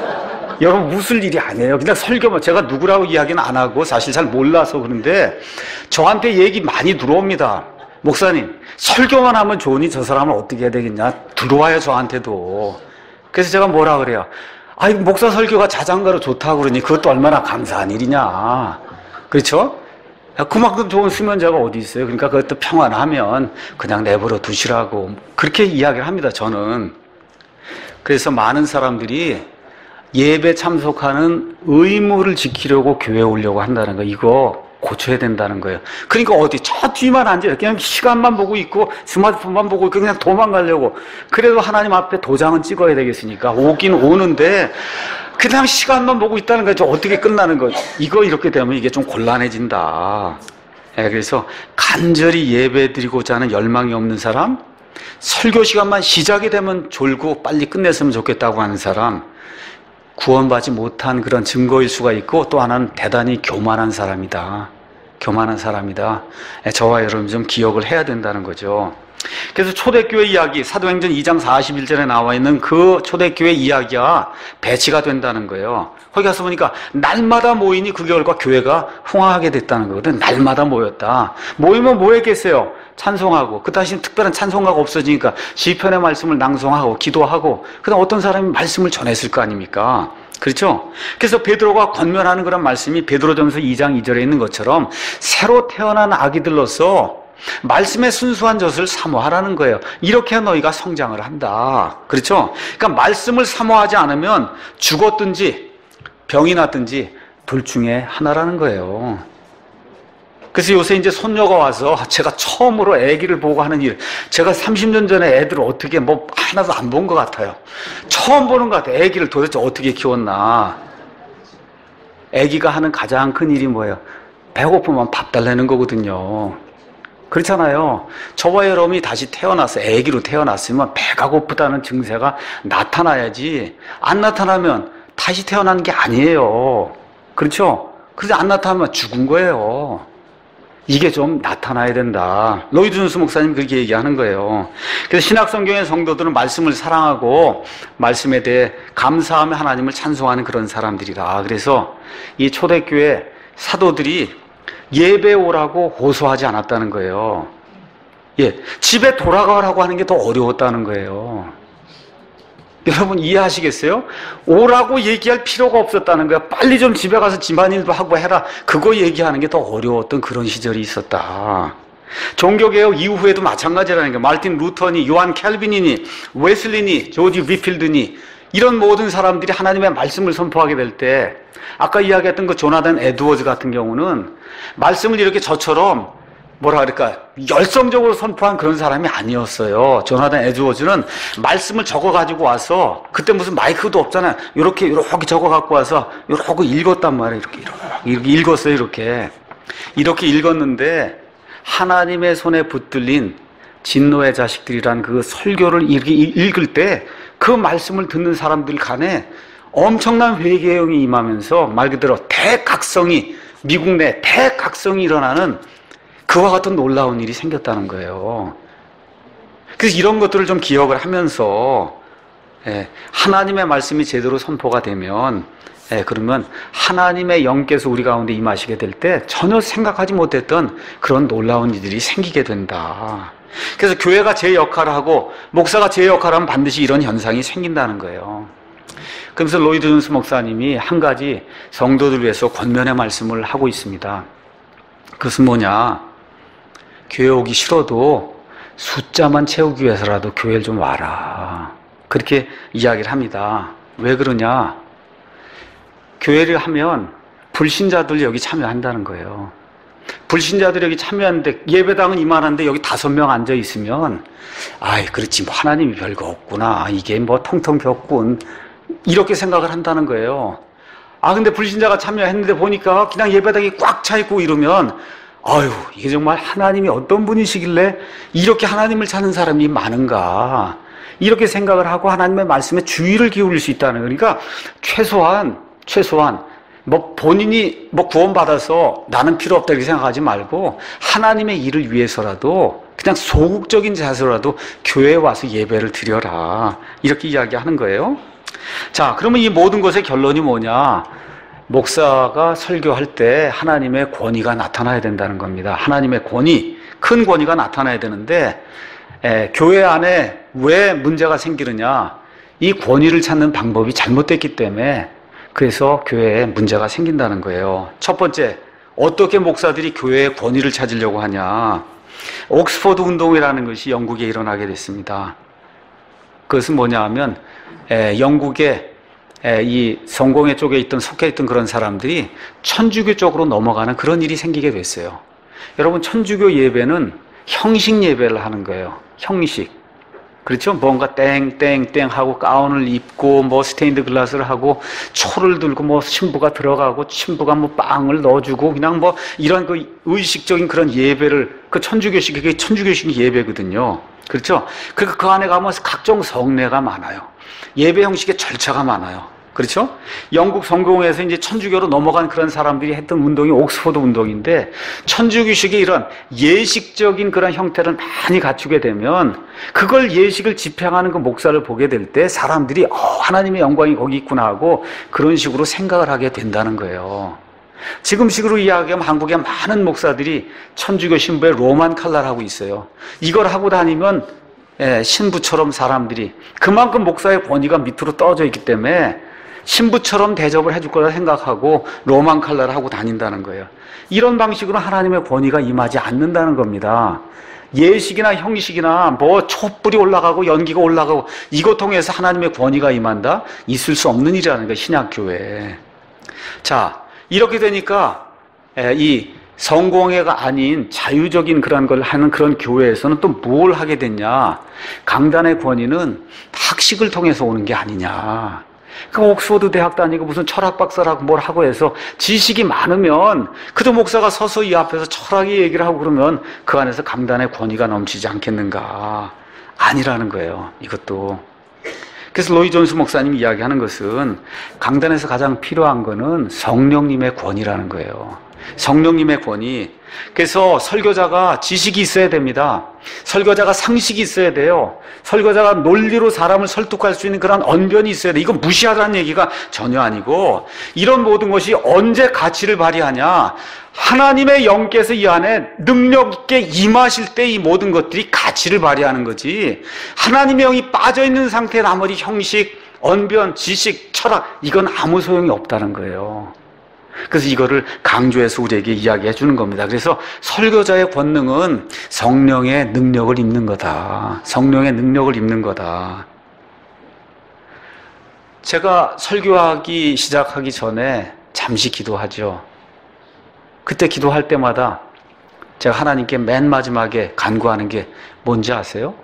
여러분 웃을 일이 아니에요. 그냥 설교만 제가 누구라고 이야기는 안 하고 사실 잘 몰라서 그런데 저한테 얘기 많이 들어옵니다. 목사님 설교만 하면 좋으니 저 사람을 어떻게 해야 되겠냐 들어와요 저한테도. 그래서 제가 뭐라 그래요. 아이 목사 설교가 자장가로 좋다고 그러니 그것도 얼마나 감사한 일이냐. 그렇죠? 그만큼 좋은 수면제가 어디 있어요. 그러니까 그것도 평안하면 그냥 내버려 두시라고 그렇게 이야기를 합니다 저는. 그래서 많은 사람들이 예배 참석하는 의무를 지키려고 교회에 오려고 한다는 거 이거 고쳐야 된다는 거예요. 그러니까 어디 저 뒤만 앉아 그냥 시간만 보고 있고 스마트폰만 보고 있고 그냥 도망가려고. 그래도 하나님 앞에 도장은 찍어야 되겠으니까 오긴 오는데 그냥 시간만 보고 있다는 거죠. 어떻게 끝나는 거. 이거 이렇게 되면 이게 좀 곤란해진다. 예, 그래서 간절히 예배 드리고자 하는 열망이 없는 사람, 설교 시간만 시작이 되면 졸고 빨리 끝냈으면 좋겠다고 하는 사람, 구원받지 못한 그런 증거일 수가 있고 또 하나는 대단히 교만한 사람이다. 교만한 사람이다. 예, 저와 여러분 좀 기억을 해야 된다는 거죠. 그래서 초대교회 이야기, 사도행전 이 장 사십일 절에 나와 있는 그 초대교회 이야기가 배치가 된다는 거예요. 거기 가서 보니까 날마다 모이니 그 결과 교회가 흥황하게 됐다는 거거든. 날마다 모였다. 모이면 뭐 했겠어요? 찬송하고, 그 다시 특별한 찬송가가 없어지니까 시편의 말씀을 낭송하고 기도하고, 그다음 어떤 사람이 말씀을 전했을 거 아닙니까? 그렇죠? 그래서 베드로가 권면하는 그런 말씀이 베드로전서 이 장 이 절에 있는 것처럼 새로 태어난 아기들로서 말씀의 순수한 젖을 사모하라는 거예요. 이렇게 너희가 성장을 한다. 그렇죠? 그러니까 말씀을 사모하지 않으면 죽었든지 병이 났든지 둘 중에 하나라는 거예요. 그래서 요새 이제 손녀가 와서 제가 처음으로 아기를 보고 하는 일, 제가 삼십 년 전에 애들을 어떻게 뭐 하나도 안 본 것 같아요. 처음 보는 것 같아요. 아기를 도대체 어떻게 키웠나. 아기가 하는 가장 큰 일이 뭐예요? 배고프면 밥 달라는 거거든요. 그렇잖아요. 저와 여러분이 다시 태어나서 아기로 태어났으면 배가 고프다는 증세가 나타나야지 안 나타나면 다시 태어난 게 아니에요. 그렇죠? 그래서 안 나타나면 죽은 거예요. 이게 좀 나타나야 된다. 로이드 존스 목사님 그렇게 얘기하는 거예요. 그래서 신약성경의 성도들은 말씀을 사랑하고 말씀에 대해 감사하며 하나님을 찬송하는 그런 사람들이다. 그래서 이 초대교회 사도들이 예배 오라고 호소하지 않았다는 거예요. 예, 집에 돌아가라고 하는 게 더 어려웠다는 거예요. 여러분 이해하시겠어요? 오라고 얘기할 필요가 없었다는 거야. 빨리 좀 집에 가서 집안일도 하고 해라. 그거 얘기하는 게 더 어려웠던 그런 시절이 있었다. 종교개혁 이후에도 마찬가지라는 거예요. 마르틴 루터니, 요한 캘빈이니, 웨슬리니, 조지 위필드니 이런 모든 사람들이 하나님의 말씀을 선포하게 될 때 아까 이야기했던 그 조나단 에드워즈 같은 경우는 말씀을 이렇게 저처럼 뭐라 그럴까 열성적으로 선포한 그런 사람이 아니었어요. 조나단 에드워즈는 말씀을 적어가지고 와서 그때 무슨 마이크도 없잖아요. 이렇게 이렇게 적어갖고 와서 이렇게 읽었단 말이에요. 이렇게 이렇게 읽었어요. 이렇게 이렇게 읽었는데 하나님의 손에 붙들린 진노의 자식들이란 그 설교를 읽을 때 그 말씀을 듣는 사람들 간에 엄청난 회개형이 임하면서 말 그대로 대각성이 미국 내 대각성이 일어나는 그와 같은 놀라운 일이 생겼다는 거예요. 그래서 이런 것들을 좀 기억을 하면서 예, 하나님의 말씀이 제대로 선포가 되면 예, 그러면 하나님의 영께서 우리 가운데 임하시게 될 때 전혀 생각하지 못했던 그런 놀라운 일들이 생기게 된다. 그래서 교회가 제 역할을 하고 목사가 제 역할을 하면 반드시 이런 현상이 생긴다는 거예요. 그러면서 로이드 존스 목사님이 한 가지 성도들 위해서 권면의 말씀을 하고 있습니다. 그것은 뭐냐? 교회 오기 싫어도 숫자만 채우기 위해서라도 교회를 좀 와라. 그렇게 이야기를 합니다. 왜 그러냐? 교회를 하면 불신자들 여기 참여한다는 거예요. 불신자들이 여기 참여하는데 예배당은 이만한데 여기 다섯 명 앉아 있으면 아이 그렇지 뭐 하나님이 별거 없구나. 이게 뭐 텅텅 벽군. 이렇게 생각을 한다는 거예요. 아 근데 불신자가 참여했는데 보니까 그냥 예배당이 꽉 차 있고 이러면 아유 이게 정말 하나님이 어떤 분이시길래 이렇게 하나님을 찾는 사람이 많은가. 이렇게 생각을 하고 하나님의 말씀에 주의를 기울일 수 있다는 거예요. 그러니까 최소한 최소한 뭐 본인이 뭐 구원받아서 나는 필요 없다 이렇게 생각하지 말고 하나님의 일을 위해서라도 그냥 소극적인 자세로라도 교회에 와서 예배를 드려라. 이렇게 이야기하는 거예요. 자, 그러면 이 모든 것의 결론이 뭐냐? 목사가 설교할 때 하나님의 권위가 나타나야 된다는 겁니다. 하나님의 권위, 큰 권위가 나타나야 되는데 에, 교회 안에 왜 문제가 생기느냐? 이 권위를 찾는 방법이 잘못됐기 때문에 그래서 교회에 문제가 생긴다는 거예요. 첫 번째, 어떻게 목사들이 교회의 권위를 찾으려고 하냐? 옥스퍼드 운동이라는 것이 영국에 일어나게 됐습니다. 그것은 뭐냐 하면 에, 영국에 에, 이 성공회 쪽에 있던 속해 있던 그런 사람들이 천주교 쪽으로 넘어가는 그런 일이 생기게 됐어요. 여러분 천주교 예배는 형식 예배를 하는 거예요. 형식. 그렇죠? 뭔가 땡땡땡 하고 가운을 입고 뭐 스테인드 글라스를 하고 초를 들고 뭐 신부가 들어가고 신부가 뭐 빵을 넣어주고 그냥 뭐 이런 그 의식적인 그런 예배를 그 천주교식 그게 천주교식 예배거든요. 그렇죠? 그러니까 그 안에 가면 각종 성례가 많아요. 예배 형식의 절차가 많아요. 그렇죠? 영국 성공회에서 이제 천주교로 넘어간 그런 사람들이 했던 운동이 옥스퍼드 운동인데 천주교식의 이런 예식적인 그런 형태를 많이 갖추게 되면 그걸 예식을 집행하는 그 목사를 보게 될 때 사람들이 어, 하나님의 영광이 거기 있구나 하고 그런 식으로 생각을 하게 된다는 거예요. 지금식으로 이야기하면 한국의 많은 목사들이 천주교 신부의 로만 칼라를 하고 있어요. 이걸 하고 다니면 예, 신부처럼 사람들이 그만큼 목사의 권위가 밑으로 떨어져 있기 때문에 신부처럼 대접을 해줄 거라 생각하고 로만 칼라를 하고 다닌다는 거예요. 이런 방식으로 하나님의 권위가 임하지 않는다는 겁니다. 예식이나 형식이나 뭐 촛불이 올라가고 연기가 올라가고 이거 통해서 하나님의 권위가 임한다? 있을 수 없는 일이라는 거예요. 신약교회에. 자, 이렇게 되니까 이 성공회가 아닌 자유적인 그런 걸 하는 그런 교회에서는 또 뭘 하게 됐냐? 강단의 권위는 학식을 통해서 오는 게 아니냐? 그 옥스퍼드 대학 다니고 무슨 철학 박사라고 뭘 하고 해서 지식이 많으면 그도 목사가 서서 이 앞에서 철학의 얘기를 하고 그러면 그 안에서 강단의 권위가 넘치지 않겠는가? 아니라는 거예요. 이것도. 그래서 로이 존스 목사님이 이야기하는 것은 강단에서 가장 필요한 거는 성령님의 권위라는 거예요. 성령님의 권위. 그래서 설교자가 지식이 있어야 됩니다. 설교자가 상식이 있어야 돼요. 설교자가 논리로 사람을 설득할 수 있는 그런 언변이 있어야 돼. 이건 무시하라는 얘기가 전혀 아니고 이런 모든 것이 언제 가치를 발휘하냐? 하나님의 영께서 이 안에 능력 있게 임하실 때 이 모든 것들이 가치를 발휘하는 거지. 하나님의 영이 빠져있는 상태에 나머지 형식, 언변, 지식, 철학 이건 아무 소용이 없다는 거예요. 그래서 이거를 강조해서 우리에게 이야기해 주는 겁니다. 그래서 설교자의 권능은 성령의 능력을 입는 거다. 성령의 능력을 입는 거다. 제가 설교하기 시작하기 전에 잠시 기도하죠. 그때 기도할 때마다 제가 하나님께 맨 마지막에 간구하는 게 뭔지 아세요?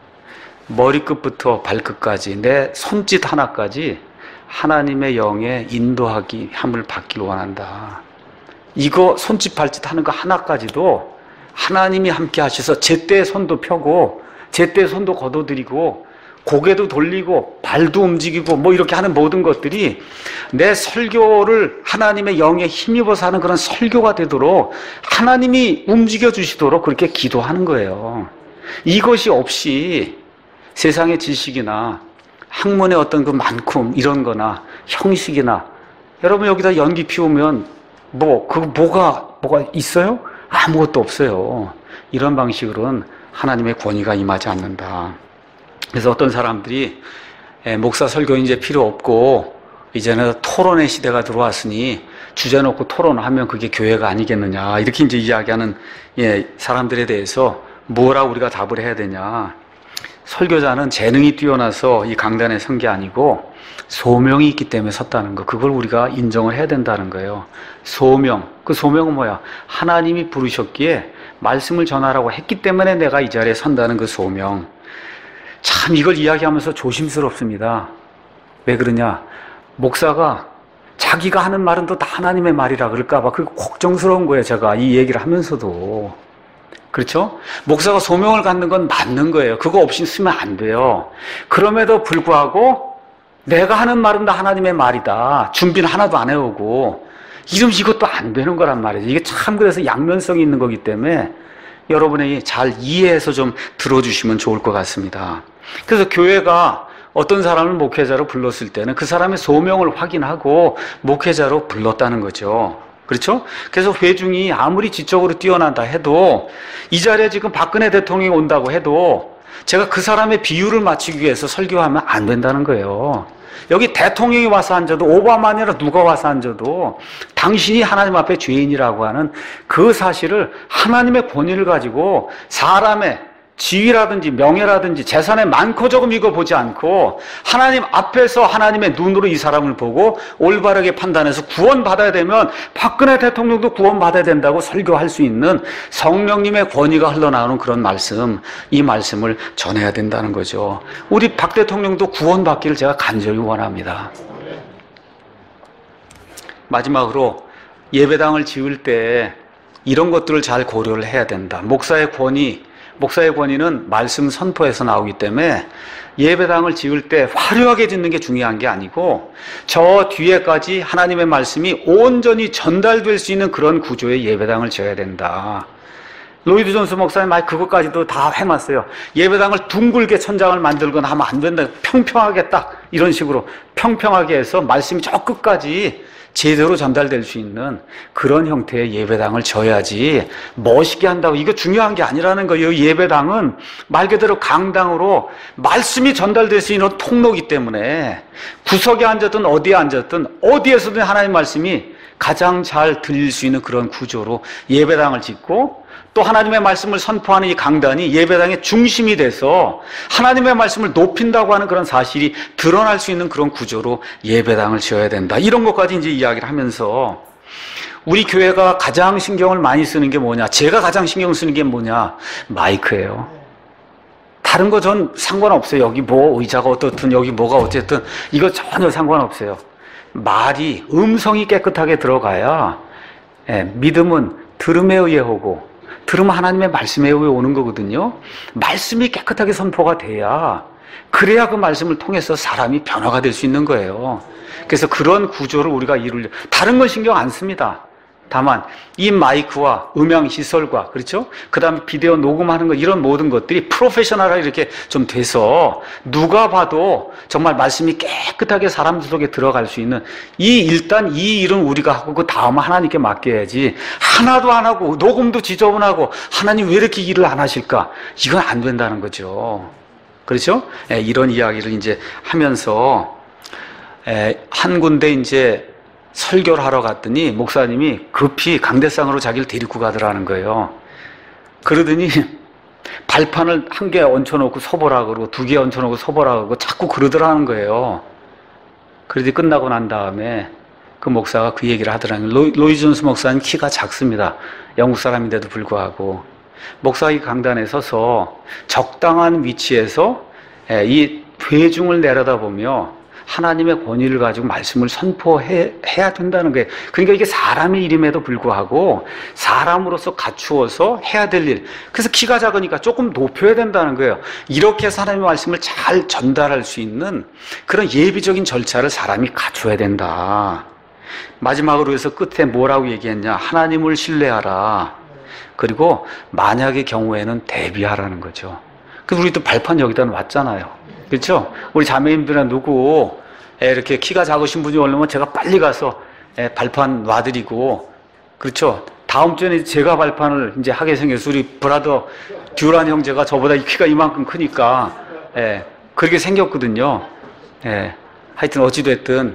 머리끝부터 발끝까지 내 손짓 하나까지 하나님의 영에 인도하기 함을 받기를 원한다. 이거 손짓 발짓 하는 거 하나까지도 하나님이 함께 하셔서 제때 손도 펴고 제때 손도 걷어들이고 고개도 돌리고 발도 움직이고 뭐 이렇게 하는 모든 것들이 내 설교를 하나님의 영에 힘입어서 하는 그런 설교가 되도록 하나님이 움직여 주시도록 그렇게 기도하는 거예요. 이것이 없이 세상의 지식이나 학문의 어떤 그 많고 이런 거나 형식이나 여러분 여기다 연기 피우면 뭐, 그 뭐가, 뭐가 있어요? 아무것도 없어요. 이런 방식으로는 하나님의 권위가 임하지 않는다. 그래서 어떤 사람들이 목사 설교 이제 필요 없고 이제는 토론의 시대가 들어왔으니 주제 놓고 토론하면 그게 교회가 아니겠느냐. 이렇게 이제 이야기하는 예, 사람들에 대해서 뭐라고 우리가 답을 해야 되냐. 설교자는 재능이 뛰어나서 이 강단에 선 게 아니고 소명이 있기 때문에 섰다는 거. 그걸 우리가 인정을 해야 된다는 거예요. 소명. 그 소명은 뭐야? 하나님이 부르셨기에 말씀을 전하라고 했기 때문에 내가 이 자리에 선다는 그 소명. 참 이걸 이야기하면서 조심스럽습니다. 왜 그러냐? 목사가 자기가 하는 말은 또 다 하나님의 말이라 그럴까봐 그 걱정스러운 거예요. 제가 이 얘기를 하면서도. 그렇죠? 목사가 소명을 갖는 건 맞는 거예요. 그거 없이 쓰면 안 돼요. 그럼에도 불구하고 내가 하는 말은 다 하나님의 말이다. 준비는 하나도 안 해오고 이러면 이것도 안 되는 거란 말이죠. 이게 참 그래서 양면성이 있는 거기 때문에 여러분이 잘 이해해서 좀 들어주시면 좋을 것 같습니다. 그래서 교회가 어떤 사람을 목회자로 불렀을 때는 그 사람의 소명을 확인하고 목회자로 불렀다는 거죠. 그렇죠? 그래서 회중이 아무리 지적으로 뛰어난다 해도 이 자리에 지금 박근혜 대통령이 온다고 해도 제가 그 사람의 비율을 맞추기 위해서 설교하면 안 된다는 거예요. 여기 대통령이 와서 앉아도 오바마 아니라 누가 와서 앉아도 당신이 하나님 앞에 죄인이라고 하는 그 사실을 하나님의 권위를 가지고 사람의 지위라든지 명예라든지 재산의 많고 적음 이거 보지 않고 하나님 앞에서 하나님의 눈으로 이 사람을 보고 올바르게 판단해서 구원받아야 되면 박근혜 대통령도 구원받아야 된다고 설교할 수 있는 성령님의 권위가 흘러나오는 그런 말씀, 이 말씀을 전해야 된다는 거죠. 우리 박 대통령도 구원받기를 제가 간절히 원합니다. 마지막으로 예배당을 지을 때 이런 것들을 잘 고려를 해야 된다. 목사의 권위, 목사의 권위는 말씀 선포에서 나오기 때문에 예배당을 지을 때 화려하게 짓는 게 중요한 게 아니고 저 뒤에까지 하나님의 말씀이 온전히 전달될 수 있는 그런 구조의 예배당을 지어야 된다. 로이드 존스 목사님 아니 그것까지도 다 해놨어요. 예배당을 둥글게 천장을 만들거나 하면 안 된다. 평평하게 딱 이런 식으로 평평하게 해서 말씀이 저 끝까지 제대로 전달될 수 있는 그런 형태의 예배당을 져야지 멋있게 한다고 이거 중요한 게 아니라는 거예요. 예배당은 말 그대로 강당으로 말씀이 전달될 수 있는 통로이기 때문에 구석에 앉았든 어디에 앉았든 어디에서든 하나님 말씀이 가장 잘 들릴 수 있는 그런 구조로 예배당을 짓고 또 하나님의 말씀을 선포하는 이 강단이 예배당의 중심이 돼서 하나님의 말씀을 높인다고 하는 그런 사실이 드러날 수 있는 그런 구조로 예배당을 지어야 된다. 이런 것까지 이제 이야기를 하면서 우리 교회가 가장 신경을 많이 쓰는 게 뭐냐? 제가 가장 신경 쓰는 게 뭐냐? 마이크예요. 다른 거 전 상관없어요. 여기 뭐 의자가 어떻든 여기 뭐가 어쨌든 이거 전혀 상관없어요. 말이 음성이 깨끗하게 들어가야 예, 믿음은 들음에 의해 오고 들으면 하나님의 말씀에 의해 오는 거거든요. 말씀이 깨끗하게 선포가 돼야 그래야 그 말씀을 통해서 사람이 변화가 될 수 있는 거예요. 그래서 그런 구조를 우리가 이루려 다른 건 신경 안 씁니다. 다만 이 마이크와 음향 시설과 그렇죠? 그 다음에 비디오 녹음하는 것 이런 모든 것들이 프로페셔널하게 이렇게 좀 돼서 누가 봐도 정말 말씀이 깨끗하게 사람들 속에 들어갈 수 있는 이 일단 이 일은 우리가 하고 그 다음은 하나님께 맡겨야지 하나도 안 하고 녹음도 지저분하고 하나님 왜 이렇게 일을 안 하실까? 이건 안 된다는 거죠. 그렇죠? 예, 이런 이야기를 이제 하면서 예, 한 군데 이제 설교를 하러 갔더니 목사님이 급히 강대상으로 자기를 데리고 가더라는 거예요. 그러더니 발판을 한 개 얹혀놓고 서보라 그러고 두 개 얹혀놓고 서보라 그러고 자꾸 그러더라는 거예요. 그러더니 끝나고 난 다음에 그 목사가 그 얘기를 하더라는 거예요. 로, 로이 존스 목사는 키가 작습니다. 영국 사람인데도 불구하고 목사가 이 강단에 서서 적당한 위치에서 이 회중을 내려다보며 하나님의 권위를 가지고 말씀을 선포해야 된다는 거예요. 그러니까 이게 사람의 일임에도 불구하고 사람으로서 갖추어서 해야 될 일. 그래서 키가 작으니까 조금 높여야 된다는 거예요. 이렇게 해서 하나님의 말씀을 잘 전달할 수 있는 그런 예비적인 절차를 사람이 갖춰야 된다. 마지막으로 해서 끝에 뭐라고 얘기했냐. 하나님을 신뢰하라. 그리고 만약의 경우에는 대비하라는 거죠. 그래서 우리도 발판 여기다 놨잖아요. 그렇죠? 우리 자매님들이나 누구 이렇게 키가 작으신 분이 오려면 제가 빨리 가서 발판 놔드리고 그렇죠? 다음 주에는 제가 발판을 이제 하게 생겼어. 우리 브라더 듀란 형제가 저보다 키가 이만큼 크니까 예, 그렇게 생겼거든요. 예, 하여튼 어찌됐든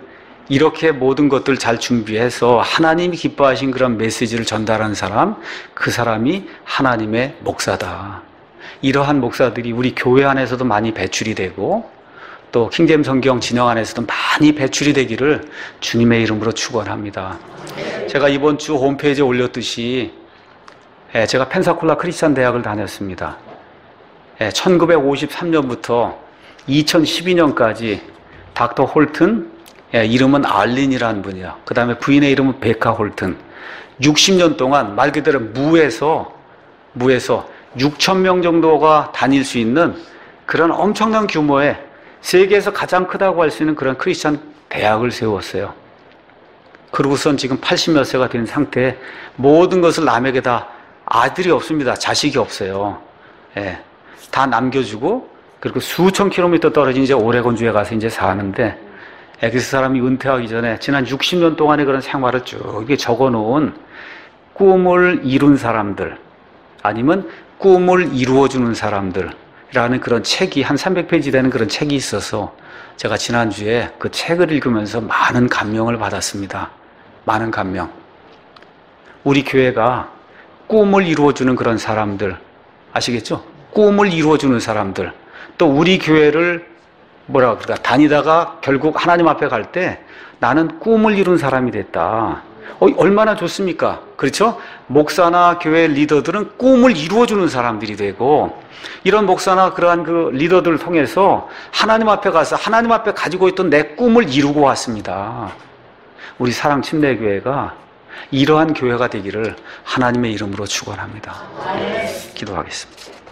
이렇게 모든 것들 잘 준비해서 하나님이 기뻐하신 그런 메시지를 전달하는 사람, 그 사람이 하나님의 목사다. 이러한 목사들이 우리 교회 안에서도 많이 배출이 되고 또 킹잼 성경 진영 안에서도 많이 배출이 되기를 주님의 이름으로 축원합니다. 제가 이번 주 홈페이지에 올렸듯이 제가 펜사콜라 크리스찬 대학을 다녔습니다. 천구백오십삼 년부터 이천십이 년까지 닥터 홀튼, 이름은 알린이라는 분이요. 그 다음에 부인의 이름은 베카 홀튼. 육십 년 동안 말 그대로 무에서 무에서 육천 명 정도가 다닐 수 있는 그런 엄청난 규모의 세계에서 가장 크다고 할 수 있는 그런 크리스찬 대학을 세웠어요. 그러고선 지금 팔십몇 세가 된 상태에 모든 것을 남에게 다 아들이 없습니다. 자식이 없어요. 예, 다 남겨주고 그리고 수천 킬로미터 떨어진 이제 오레곤주에 가서 이제 사는데 예, 그 사람이 은퇴하기 전에 지난 육십 년 동안의 그런 생활을 쭉 이게 적어놓은 꿈을 이룬 사람들 아니면 꿈을 이루어주는 사람들이라는 그런 책이 한 삼백 페이지 되는 그런 책이 있어서 제가 지난주에 그 책을 읽으면서 많은 감명을 받았습니다. 많은 감명. 우리 교회가 꿈을 이루어주는 그런 사람들 아시겠죠? 꿈을 이루어주는 사람들 또 우리 교회를 뭐라 그럴까 다니다가 결국 하나님 앞에 갈 때 나는 꿈을 이룬 사람이 됐다. 어, 얼마나 좋습니까? 그렇죠? 목사나 교회 리더들은 꿈을 이루어주는 사람들이 되고 이런 목사나 그러한 그 리더들을 통해서 하나님 앞에 가서 하나님 앞에 가지고 있던 내 꿈을 이루고 왔습니다. 우리 사랑 침례교회가 이러한 교회가 되기를 하나님의 이름으로 축원합니다. 기도하겠습니다.